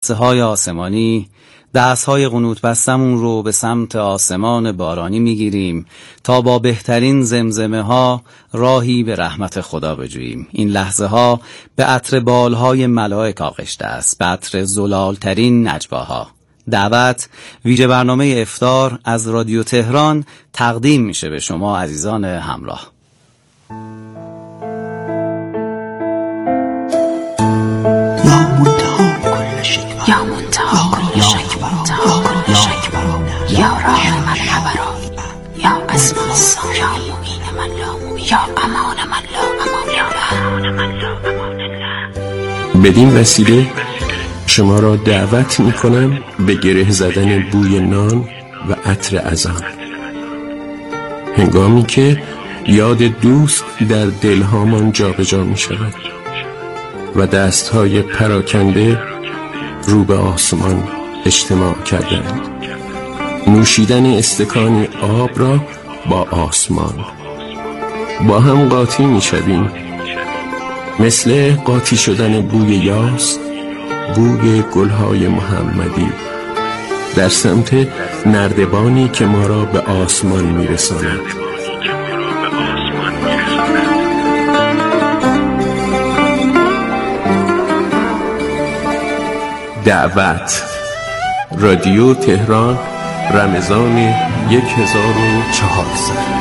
های آسمانی دستهای قنوت بستمون رو به سمت آسمان بارانی میگیریم تا با بهترین زمزمه ها راهی به رحمت خدا بجوییم. این لحظه ها به عطر بالهای ملائک آغشته است، به عطر زلالترین نجواها. دعوت ویژه برنامه افطار از رادیو تهران تقدیم میشه به شما عزیزان همراه. یا منتها کل شک یا راه من نبرا یا اسم السا یا معین من لا معین یا امان من لا امان الله. بدین وسیله شما را دعوت میکنم به گره زدن بوی نان و عطر اذان، هنگامی که یاد دوست در دلهامان جابجا می شود و دستهای پراکنده رو به آسمان اجتماع کردند. نوشیدن استکانی آب را با آسمان با هم قاطی می شویم، مثل قاطی شدن بوی یاس، بوی گلهای محمدی در سمت نردبانی که ما را به آسمان می رساند. دعوت، رادیو تهران، رمضان 1400.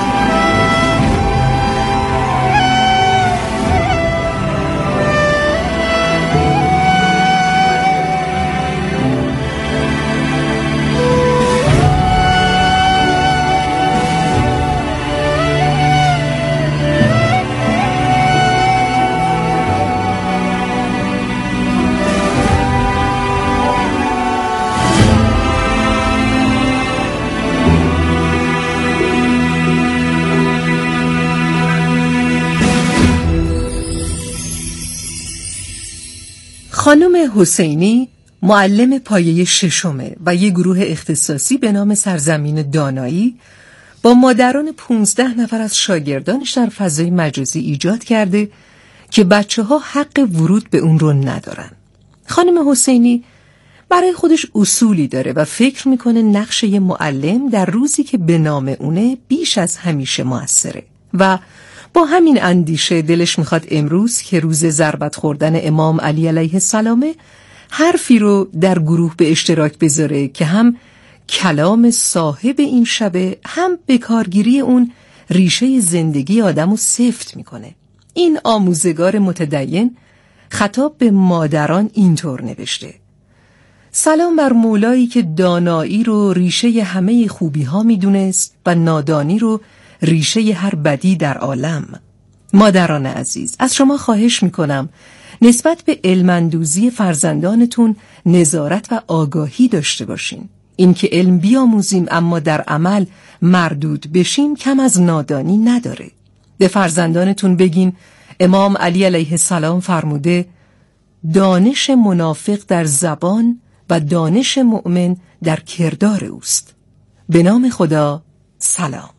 خانم حسینی معلم پایه ششمه و یک گروه اختصاصی به نام سرزمین دانایی با مادران 15 نفر از شاگردانش در فضای مجازی ایجاد کرده که بچه‌ها حق ورود به اون رو ندارن. خانم حسینی برای خودش اصولی داره و فکر میکنه نقش یه معلم در روزی که به نام اونه بیش از همیشه موثره و با همین اندیشه دلش میخواد امروز که روز ضربت خوردن امام علی علیه السلام حرفی رو در گروه به اشتراک بذاره که هم کلام صاحب این شبه هم به کارگیری اون ریشه زندگی آدمو سفت میکنه. این آموزگار متدین خطاب به مادران اینطور نوشته: سلام بر مولایی که دانایی رو ریشه همه خوبی ها میدونست و نادانی رو ریشه هر بدی در عالم. مادران عزیز، از شما خواهش میکنم نسبت به علم‌اندوزی فرزندانتون نظارت و آگاهی داشته باشین. این که علم بیاموزیم اما در عمل مردود بشیم کم از نادانی نداره. به فرزندانتون بگین امام علی علیه السلام فرموده دانش منافق در زبان و دانش مؤمن در کردار اوست. به نام خدا، سلام.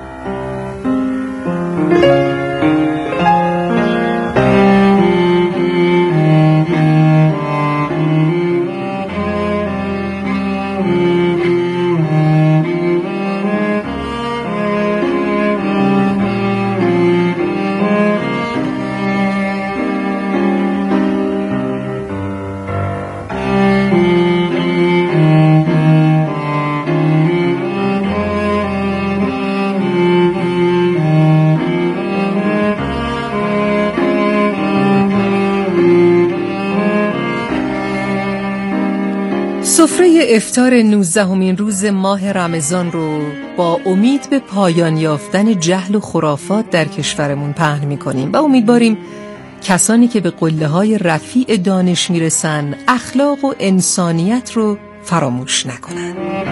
سفره افطار 19مین روز ماه رمضان رو با امید به پایان یافتن جهل و خرافات در کشورمون پهن می‌کنیم و امیدواریم کسانی که به قله‌های رفیع دانش میرسن اخلاق و انسانیت رو فراموش نکنن.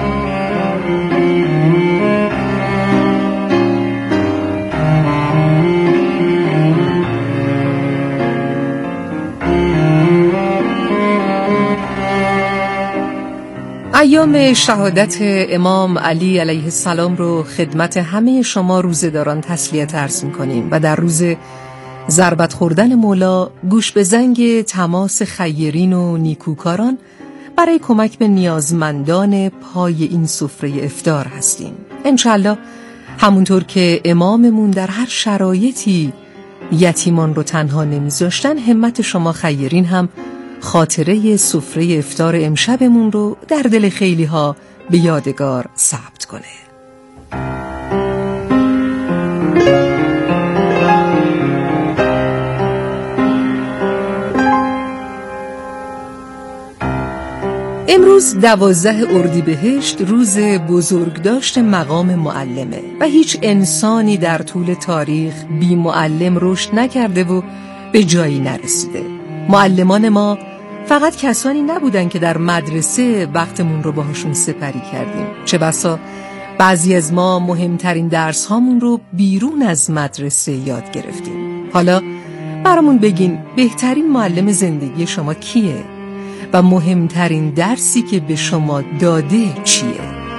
ایام شهادت امام علی علیه السلام رو خدمت همه شما روزه‌داران تسلیت عرض می‌کنیم و در روز ضربت خوردن مولا گوش به زنگ تماس خیرین و نیکوکاران برای کمک به نیازمندان پای این سفره افطار هستیم. انشالله همونطور که اماممون در هر شرایطی یتیمان رو تنها نمیذاشتن، همت شما خیرین هم خاطره سفره افطار امشبمون رو در دل خیلی ها به یادگار ثبت کنه. امروز 12 اردیبهشت روز بزرگداشت مقام معلمه و هیچ انسانی در طول تاریخ بی معلم رشد نکرده و به جایی نرسیده. معلمان ما فقط کسانی نبودن که در مدرسه وقتمون رو باهاشون سپری کردیم، چه بسا بعضی از ما مهمترین درس هامون رو بیرون از مدرسه یاد گرفتیم. حالا برامون بگین بهترین معلم زندگی شما کیه؟ و مهمترین درسی که به شما داده چیه؟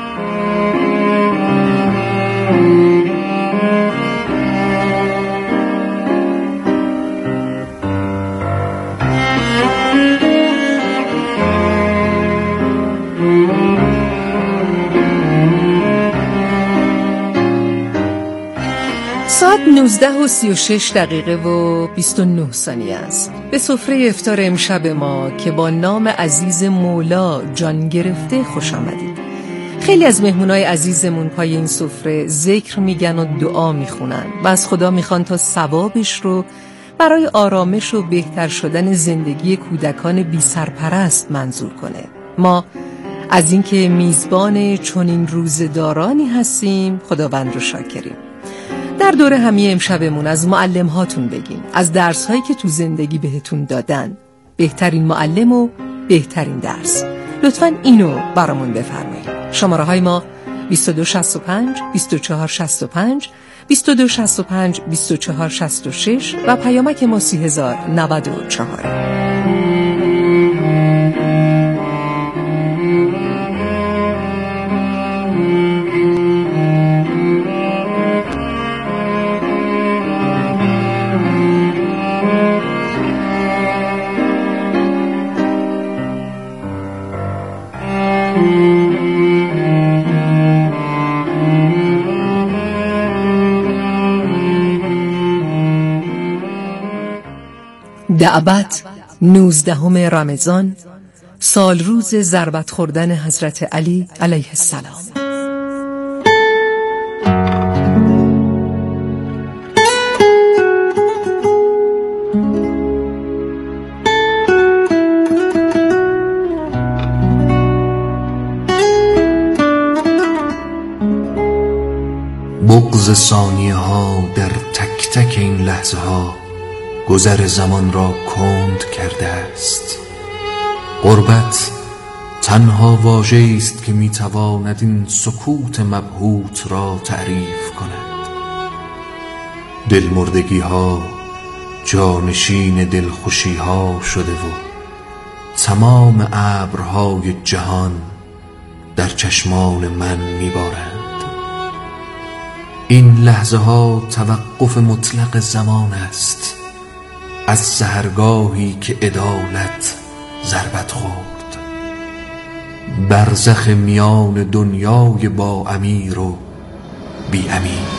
ساعت 19:36 و 29 ثانیه است. به سفره افطار امشب ما که با نام عزیز مولا جان گرفته خوش آمدید. خیلی از مهمونای عزیزمون پای این سفره ذکر میگن و دعا میخونن و از خدا میخوان تا ثوابش رو برای آرامش و بهتر شدن زندگی کودکان بی سرپرست منظور کنه. ما از اینکه میزبان چنین روزدارانی هستیم خداوند رو شاکریم. در دوره همی امشبمون از معلم هاتون بگین، از درس هایی که تو زندگی بهتون دادن، بهترین معلم و بهترین درس. لطفاً اینو برامون بفرمایید. شماره های ما 2265 2465 2265 2466 و پیامک ما 30094. دعوت 19 رمضان، سال روز ضربت خوردن حضرت علی علیه السلام. بغض ثانیه ها در تک تک این لحظه ها گذر زمان را کند کرده است. غربت تنها واژه است که میتواند این سکوت مبهوت را تعریف کند. دلمردگی ها جانشین دلخوشی ها شده و تمام ابرهای جهان در چشمان من میبارند. این لحظه ها توقف مطلق زمان است، از سحرگاهی که عدالت ضربت خورد. برزخ میان دنیای با امیر و بی امیر.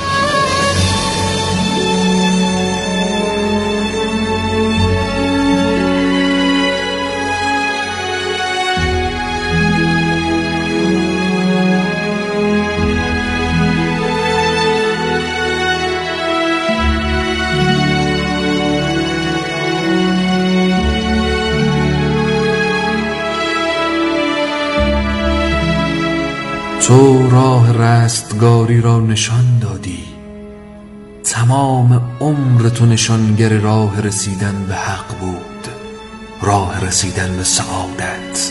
تو راه رستگاری را نشان دادی، تمام عمر تو نشانگر راه رسیدن به حق بود، راه رسیدن به سعادت.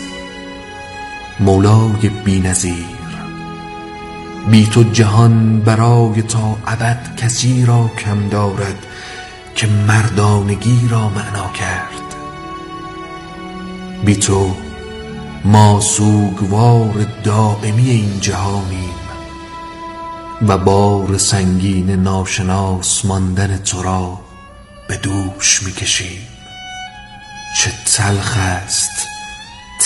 مولای بی‌نظیر، بی تو جهان برای تا ابد کسی را کم دارد که مردانگی را معنا کرد. بی تو ما سوگوار دائمی این جهانیم و بار سنگین ناشناس ماندن تو را به دوش میکشیم. چه تلخ است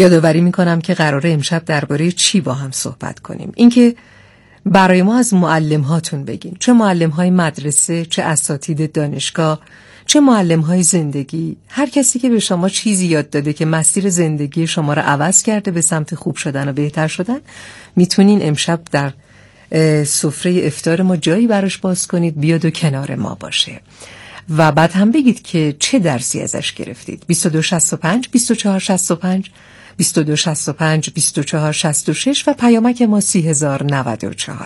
یادآوری میکنم که قراره امشب درباره چی با هم صحبت کنیم. اینکه برای ما از معلم هاتون بگین، چه معلم های مدرسه، چه اساتید دانشگاه، چه معلم های زندگی، هر کسی که به شما چیزی یاد داده که مسیر زندگی شما رو عوض کرده به سمت خوب شدن و بهتر شدن، میتونین امشب در سفره افطار ما جایی براش باز کنید، بیاد و کنار ما باشه و بعد هم بگید که چه درسی ازش گرفتید. 2265 2465 2265 2466 و پیامک ما 3094.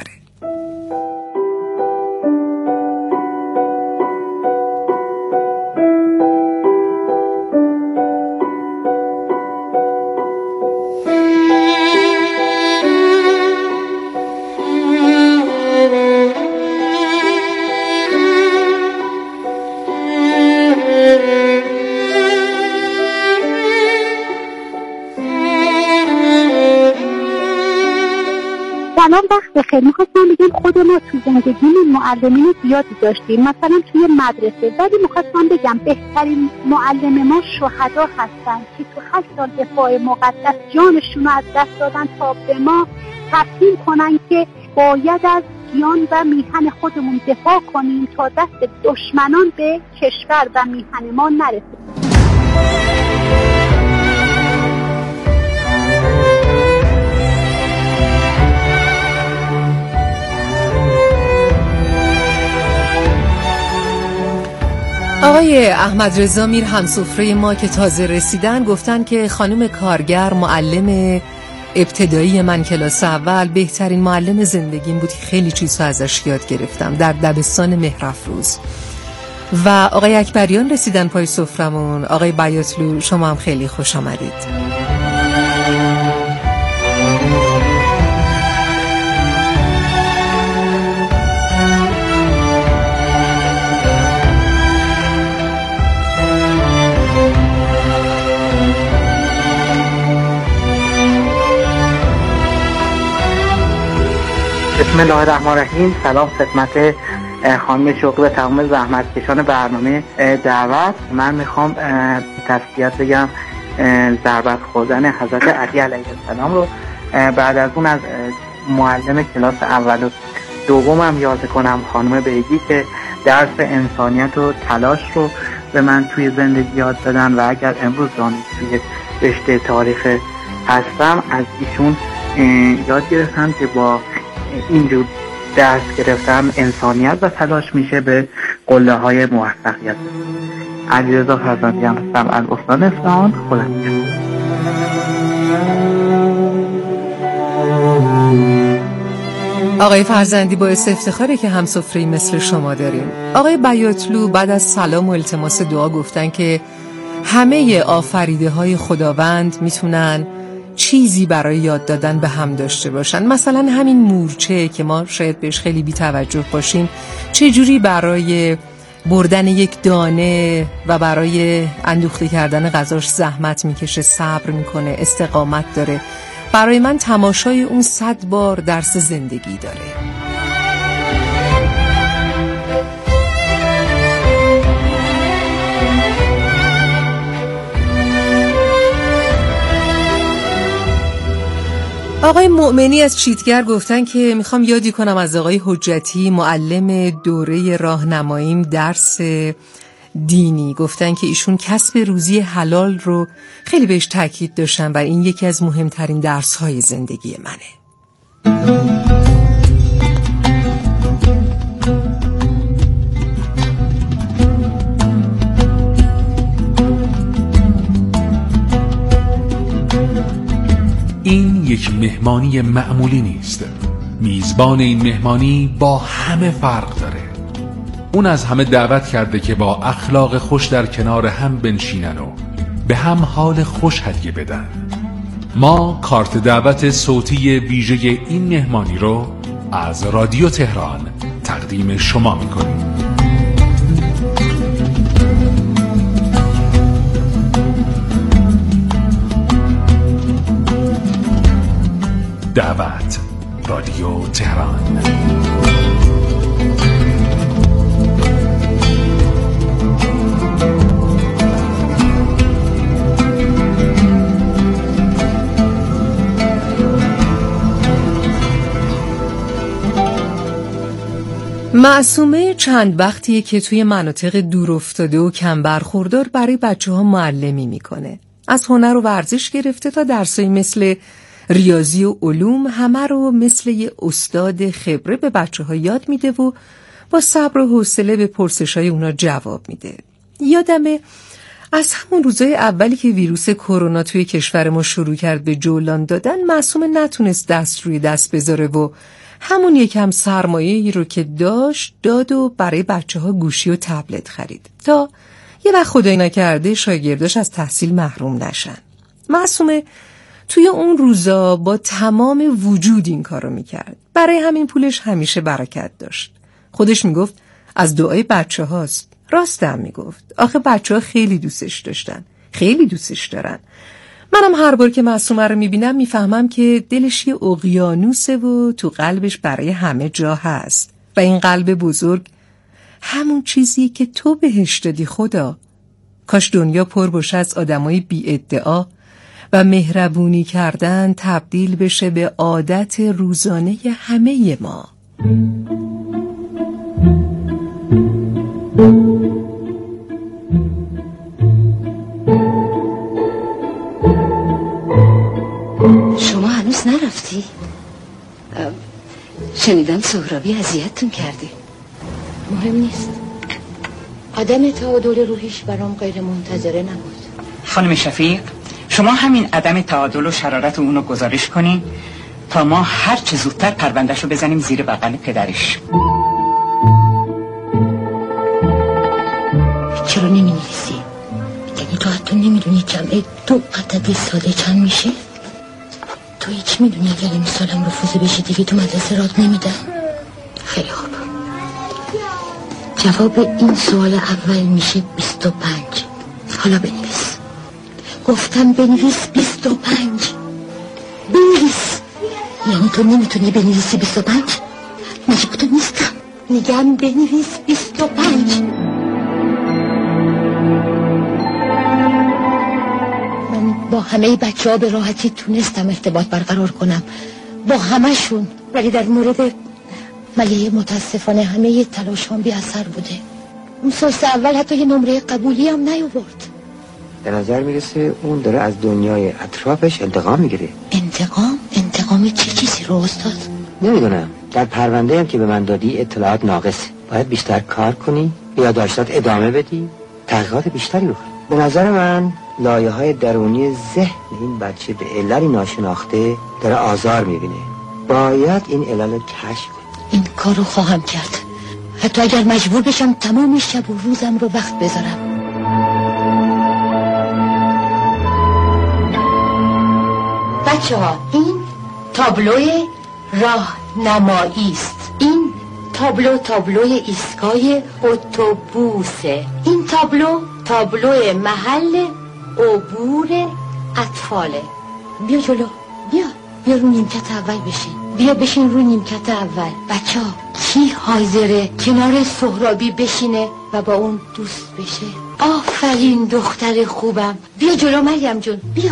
سلام، وقت بخیر. میخواستم بگم خود ما تو زندگیمون معلمین زیادی داشتیم، مثلا توی مدرسه، ولی میخواستم بگم بهترین معلم ما شهدا هستن که تو 8 سال دفاع مقدس جانشون رو از دست دادن تا به ما تفهیم کنن که باید از جان و میهن خودمون دفاع کنیم تا دست دشمنان به کشور و میهن ما نرسه. آقای احمد رضا میر همسفره ما که تازه رسیدن گفتن که خانم کارگر معلم ابتدایی من کلاس اول بهترین معلم زندگیم بود، خیلی چیزها ازش یاد گرفتم در دبستان مهرافروز. و آقای اکبریان رسیدن پای سفرمون. آقای بیاتلو شما هم خیلی خوش آمدید. بسم الله الرحمن الرحیم. سلام خدمت خانم شوقی و تمام زحمتکشان برنامه دعوت. من میخوام تسلیت بگم ضربت خوردن حضرت علی علیه السلام رو بعد از اون از معلم کلاس اول و دومم یاد کنم، خانم بیگی که درس انسانیت و تلاش رو به من توی زندگی یاد دادن و اگر امروز دانشجوی رشته تاریخ هستم از ایشون یاد گرفتم که با اینجور درس گرفتم انسانیت و تلاش میشه به قله های موفقیت. علیرضا فرزندی هستم از استان اصفهان. خدا نگهدار. آقای فرزندی باعث افتخاره که همسفره‌ای مثل شما داریم. آقای بیاتلو بعد از سلام و التماس دعا گفتن که همه آفریده های خداوند میتونن چیزی برای یاد دادن به هم داشته باشن. مثلا همین مورچه که ما شاید بهش خیلی بی توجه باشیم، چه جوری برای بردن یک دانه و برای اندوخته کردن غذاش زحمت میکشه، صبر میکنه، استقامت داره. برای من تماشای اون 100 بار درس زندگی داره. آقای مؤمنی از چیتگر گفتن که میخوام یادی کنم از آقای حجتی معلم دوره راهنماییم درس دینی. گفتن که ایشون کسب روزی حلال رو خیلی بهش تاکید داشتن و این یکی از مهمترین درس‌های زندگی منه. این یک مهمانی معمولی نیست. میزبان این مهمانی با همه فرق داره. اون از همه دعوت کرده که با اخلاق خوش در کنار هم بنشینن و به هم حال خوش هدیه بدن. ما کارت دعوت صوتی ویژه این مهمانی رو از رادیو تهران تقدیم شما میکنیم. دعوت رادیو تهران. معصومه چند وقتیه که توی مناطق دور افتاده و کم برخوردار برای بچه‌ها معلمی میکنه. از هنر و ورزش گرفته تا درسایی مثل ریاضی و علوم همه رو مثل یه استاد خبره به بچه‌ها یاد میده و با صبر و حوصله به پرسش‌های اونا جواب میده. یادمه از همون روزای اولی که ویروس کرونا توی کشور ما شروع کرد به جولان دادن، معصومه نتونست دست روی دست بذاره و همون یکم سرمایه‌ای رو که داد و برای بچه‌ها گوشی و تبلت خرید تا یه وقت خدای نکرده شاگرداش از تحصیل محروم نشن. معصومه توی اون روزا با تمام وجود این کارو میکرد. برای همین پولش همیشه برکت داشت. خودش میگفت از دعای بچه‌هاست. راستم میگفت. آخه بچه‌ها خیلی دوستش داشتن. خیلی دوستش دارن. منم هر بار که معصومه رو میبینم میفهمم که دلش یه اقیانوسه و تو قلبش برای همه جا هست. و این قلب بزرگ همون چیزی که تو بهش دادی خدا. کاش دنیا پر باشه از آدمای بی ادعا و مهربونی کردن تبدیل بشه به عادت روزانه همه ما. شما هنوز نرفتی؟ شنیدم سهرابی اذیتتون کرده. مهم نیست. عدم تعادل روحیش برام غیر منتظره نبود. خانم شفیق، شما همین عدم تعادل و شرارت اونو گزارش کنین تا ما هر چه زودتر پروندهشو بزنیم زیر بغل پدرش. چرا نمی‌نویسی؟ یعنی تو حتی نمیدونی جمع 2 عدد ساده چند میشه؟ تو هیچ میدونی اگر این سالم رفوزه بشی دیگه تو مدرسه رات نمیدن؟ خیلی خوب. جواب این سوال اول میشه 25. حالا بنویس. گفتم بنویس 25. بنویس. یعنی تو نمیتونی بنویسی 25؟ مجبور تو نیستم. میگم بنویس 25. من با همه بچه ها به راحتی تونستم ارتباط برقرار کنم، با همه‌شون، ولی در مورد ملیه متاسفانه همه تلاشام بی اثر بوده. اون سالس اول حتی یه نمره قبولی هم نیاورد. به نظر میرسه اون داره از دنیای اطرافش انتقام میگیره. انتقام چه چیزی رو استاد؟ نمیدونم. در پرونده هم که به من دادی اطلاعات ناقصه. باید بیشتر کار کنی، یادداشتات ادامه بدی، تحقیقات بیشتری بکنی. به نظر من لایه‌های درونی ذهن این بچه به عللی ناشناخته داره آزار میبینه. باید این علل کشف کنی. این کارو خواهم کرد، حتی اگر مجبور بشم تمام شب و روزم رو وقت بذارم. بچه ها، این تابلوی راهنمایی است. این تابلوی ایستگاه اتوبوسه. این تابلو محل عبور اطفاله. بیا جلو، بیا رو نیمکت اول بشین رو نیمکت اول. بچه ها، کی حاضره کنار سهرابی بشینه و با اون دوست بشه؟ آفرین دختر خوبم. بیا جلو مریم جون، بیا.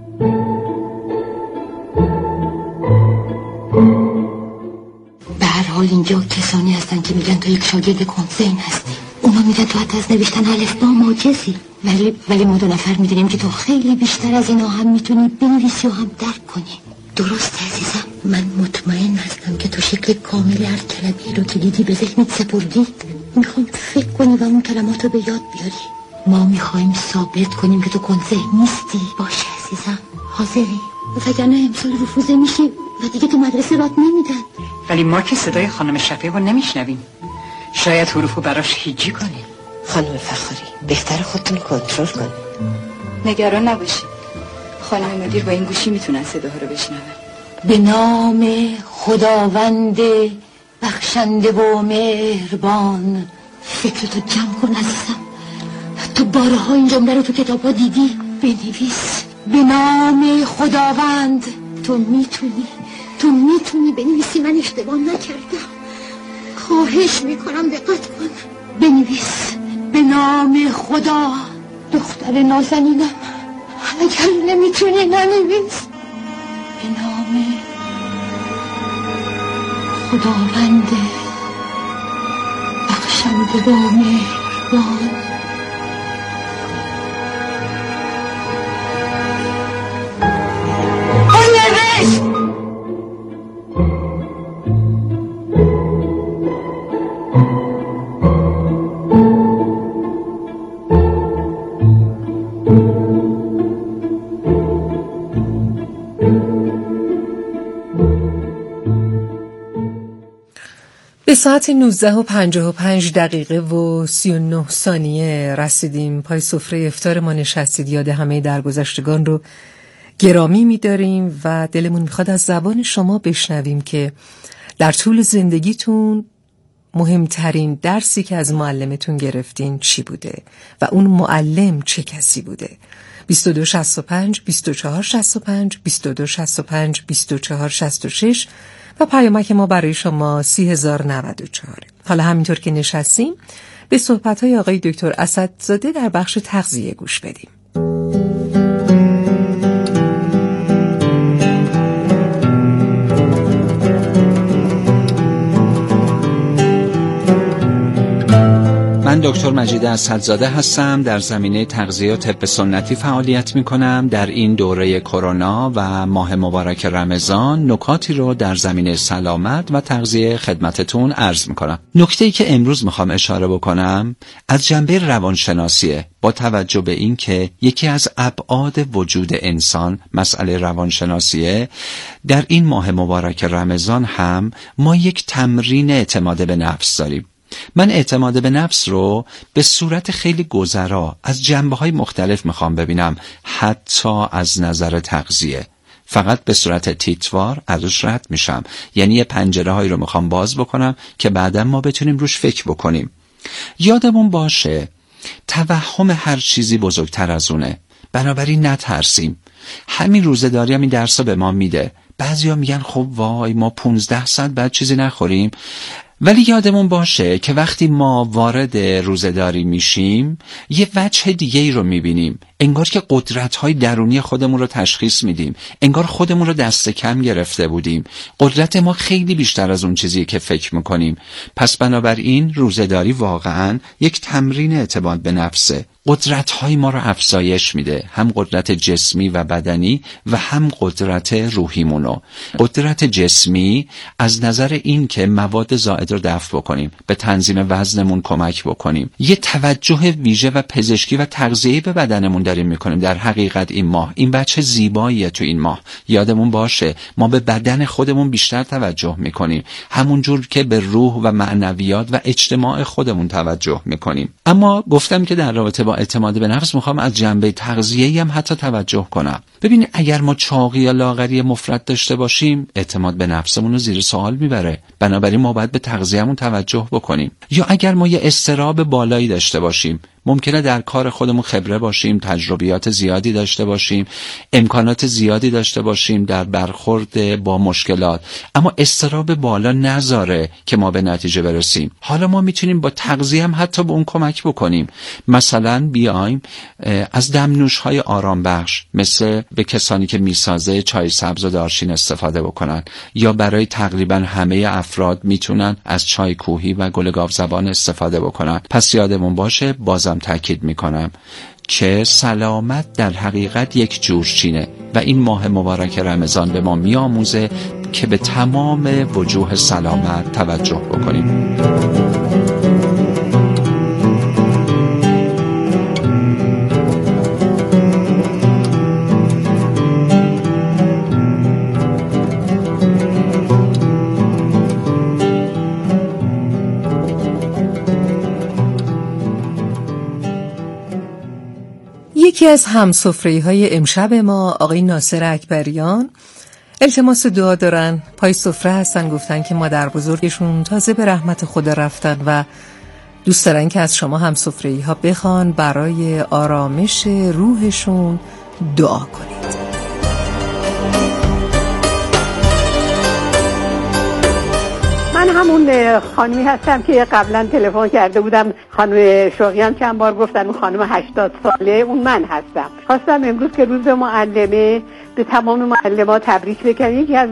به هر حال اینجا کسانی هستن که میگن تو یک شاگرد کنسین هستی. اونا میگن تو حتی از نوشتن الفبا معجزی، ولی ما 2 نفر میدونیم که تو خیلی بیشتر از اینا هم میتونی بنویسی و هم درک کنی. درست عزیزم؟ من مطمئن هستم که تو شکل کامل هر کلمه‌ای رو که دیدی به ذهنت سپردی. میخوام فکر کنی و اون کلمات رو به یاد بیاری. ما میخوایم ثابت کنیم که تو کنسه نیستی. باشه عزیزم، حاضری؟ وگرنه امسال رفوزه میشی و دیگه تو مدرسه رات نمیدن. ولی ما که صدای خانم شفیق رو نمیشنویم. شاید حروفو براش هیجی کنیم. خانم فخاری، بهتر خودتون کنترل کنید. نگران نباشید، خانم مدیر با این گوشی میتونن صداها رو بشنون. به نام خداوند بخشنده و مهربان. فکرتو جمع کن عزیزم. تو بارها این جمله رو تو کتاب ها دیدی. بنویس. به نام خداوند. تو میتونی بنویسی. من اشتباه نکردم. خواهش میکنم دقت کن. بنویس. به نام خدا. دختر نازنینم، اگر نمیتونی ننویس. به نام خداوند با مهربان. اون نوشت به ساعت 19:55 و 39 ثانیه رسیدیم. پای سفره افطار ما نشستید. یاد همه درگذشتگان رو گرامی می‌داریم و دلمون می‌خواد از زبان شما بشنویم که در طول زندگیتون مهمترین درسی که از معلمتون گرفتین چی بوده و اون معلم چه کسی بوده. 2265 2465 2265 2466 و پیامک ما برای شما 30,094. حالا همینطور که نشستیم به صحبت‌های آقای دکتر اسدزاده در بخش تغذیه گوش بدیم. من دکتر مجید اسدزاده هستم. در زمینه تغذیه و طب سنتی فعالیت می‌کنم. در این دوره کرونا و ماه مبارک رمضان نکاتی رو در زمینه سلامت و تغذیه خدمتتون عرض می‌کنم. نکته‌ای که امروز می‌خوام اشاره بکنم از جنبه روانشناسیه، با توجه به این که یکی از ابعاد وجود انسان مسئله روانشناسیه. در این ماه مبارک رمضان هم ما یک تمرین اعتماد به نفس داریم. من اعتماد به نفس رو به صورت خیلی گذرا از جنبه‌های مختلف میخوام ببینم، حتی از نظر تغذیه. فقط به صورت تیتوار ازش رد میشم، یعنی یه پنجره‌هایی رو میخوام باز بکنم که بعدا ما بتونیم روش فکر بکنیم. یادمون باشه توهم هر چیزی بزرگتر از اونه، بنابراین نترسیم. همین روزه‌داری هم این درس به ما میده. بعضیا میگن خب وای ما 15 ساعت بعد چیزی نخوریم، ولی یادمون باشه که وقتی ما وارد روزه‌داری میشیم یه وجه دیگه ای رو میبینیم. انگار که قدرت‌های درونی خودمون رو تشخیص میدیم، انگار خودمون رو دست کم گرفته بودیم. قدرت ما خیلی بیشتر از اون چیزیه که فکر میکنیم. پس بنابراین روزه‌داری واقعاً یک تمرین اعتماد به نفسه. قدرت‌های ما رو افزایش میده، هم قدرت جسمی و بدنی و هم قدرت روحیمونو. قدرت جسمی از نظر این که مواد زائد رو دفع بکنیم، به تنظیم وزنمون کمک بکنیم، یه توجه ویژه و پزشکی و تغذیه‌ای به بدنمون داریم میکنیم. در حقیقت این ماه این بچه زیباییه. تو این ماه یادمون باشه ما به بدن خودمون بیشتر توجه میکنیم، همون جور که به روح و معنویات و اجتماع خودمون توجه میکنیم. اما گفتم که در رابطه با اعتماد به نفس میخوام از جنبه تغذیه‌ای هم حتی توجه کنم. ببین اگر ما چاقی یا لاغری مفرط داشته باشیم اعتماد به نفسمون رو زیر سوال میبره، بنابراین ما باید به تغذیه‌مون توجه بکنیم. یا اگر ما یه اضطراب بالایی داشته باشیم، ممکنه در کار خودمون خبره باشیم، تجربیات زیادی داشته باشیم، امکانات زیادی داشته باشیم در برخورد با مشکلات، اما اضطراب بالا نذاره که ما به نتیجه برسیم. حالا ما میتونیم با تغذیه هم حتی به اون کمک بکنیم. مثلا بیایم از دمنوش‌های آرام بخش، مثل به کسانی که میسازه چای سبز و دارچین استفاده بکنن، یا برای تقریبا همه افراد میتونن از چای کوهی و گل گاوزبان استفاده بکنن. پس یادمون باشه، بازم تاکید میکنم که سلامت در حقیقت یک جورچینه و این ماه مبارک رمضان به ما میآموزه که به تمام وجوه سلامت توجه بکنیم. یکی از همسفره‌های امشب ما آقای ناصر اکبریان التماس دعا دارن. پای سفره هستن، گفتن که مادر بزرگشون تازه به رحمت خدا رفتن و دوست دارن که از شما همسفره‌ها بخوان برای آرامش روحشون دعا کنید. من همون خانمی هستم که قبلا تلفن کرده بودم. خانم شوقیان چند بار گفتن اون خانم 80 ساله، اون من هستم. خواستم امروز که روز معلمه به تمام معلمات تبریک بگم. یکی از